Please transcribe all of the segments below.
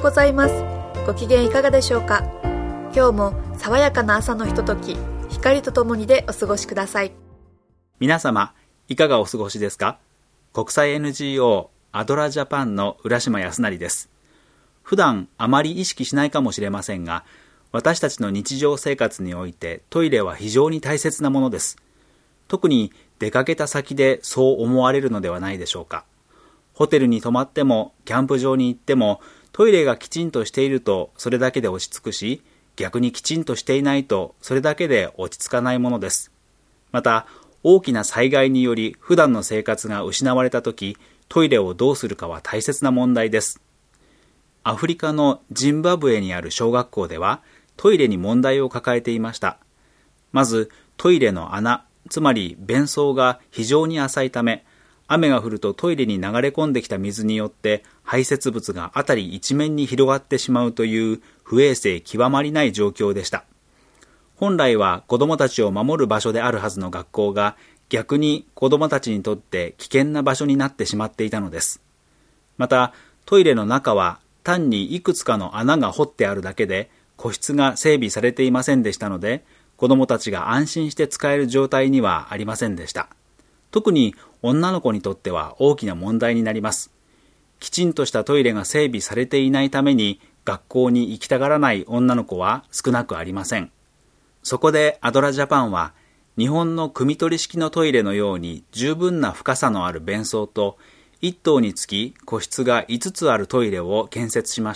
ございます。ご機嫌いかがでしょうか。今日も爽やかな朝のひととき、光とともにでお過ごしください。 皆様いかがお過ごしですか。国際 NGO アドラジャパンの浦島康成です。普段あまり意識しないかもしれませんが、私たちの日常生活においてトイレは非常に大切なものです。特に出かけた先でそう思われるのではないでしょうか。ホテルに泊まってもキャンプ場に行ってもトイレがきちんとしているとそれだけで落ち着くし、逆にきちんとしていないとそれだけで落ち着かないものです。また大きな災害により普段の生活が失われたとき、トイレをどうするかは大切な問題です。アフリカのジンバブエにある小学校ではトイレに問題を抱えていました。まずトイレの穴、つまり便槽が非常に浅いため、雨が降るとトイレに流れ込んできた水によって排泄物が辺り一面に広がってしまうという不衛生極まりない状況でした。本来は子どもたちを守る場所であるはずの学校が逆に子どもたちにとって危険な場所になってしまっていたのです。またトイレの中は単にいくつかの穴が掘ってあるだけで個室が整備されていませんでしたので、子どもたちが安心して使える状態にはありませんでした。特に女の子にとっては大きな問題になります。きちんとしたトイレが整備されていないために学校に行きたがらない女の子は少なくありません。そこでアドラジャパンは日本の汲み取り式のトイレのように十分な深さのある便槽と1棟につき個室が5つあるトイレを建設しました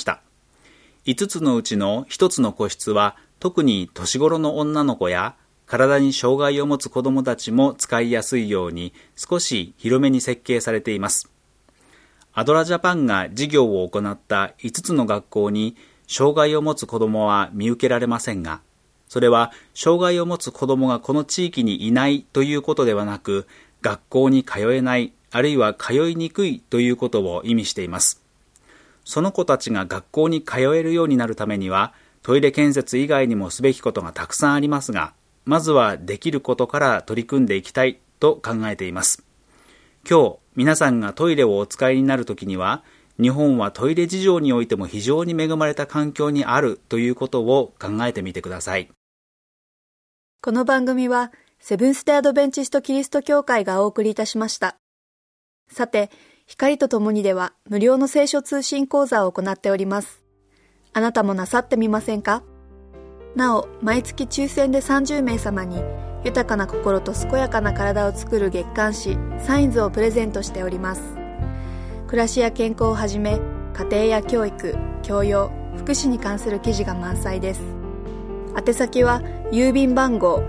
。5つのうちの1つの個室は特に年頃の女の子や体に障害を持つ子どもたちも使いやすいように少し広めに設計されています。アドラジャパンが事業を行った5つの学校に障害を持つ子どもは見受けられませんが、それは障害を持つ子どもがこの地域にいないということではなく、学校に通えない、あるいは通いにくいということを意味しています。その子たちが学校に通えるようになるためには、トイレ建設以外にもすべきことがたくさんありますが、まずはできることから取り組んでいきたいと考えています。今日皆さんがトイレをお使いになるときには、日本はトイレ事情においても非常に恵まれた環境にあるということを考えてみてください。 この番組はセブンステアドベンチストキリスト教会がお送りいたしました。さて、光とともにでは無料の聖書通信講座を行っております。あなたもなさってみませんか？なお、毎月抽選で30名様に豊かな心と健やかな体を作る月刊誌サインズをプレゼントしております。暮らしや健康をはじめ、家庭や教育、教養、福祉に関する記事が満載です。宛先は郵便番号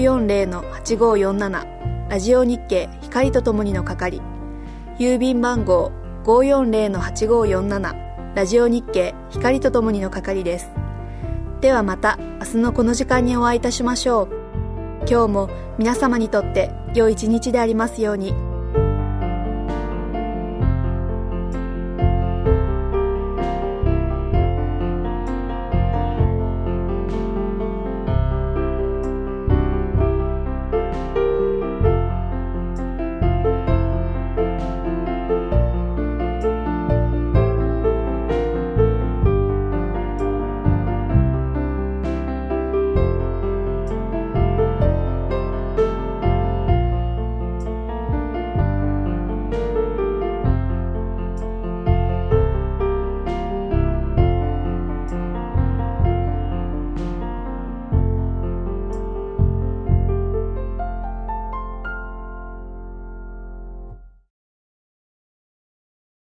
540-8547 ラジオ日経光とともにの係、郵便番号 540-8547 ラジオ日経光とともにの係です。ではまた明日のこの時間にお会いいたしましょう。今日も皆様にとって良い一日でありますように。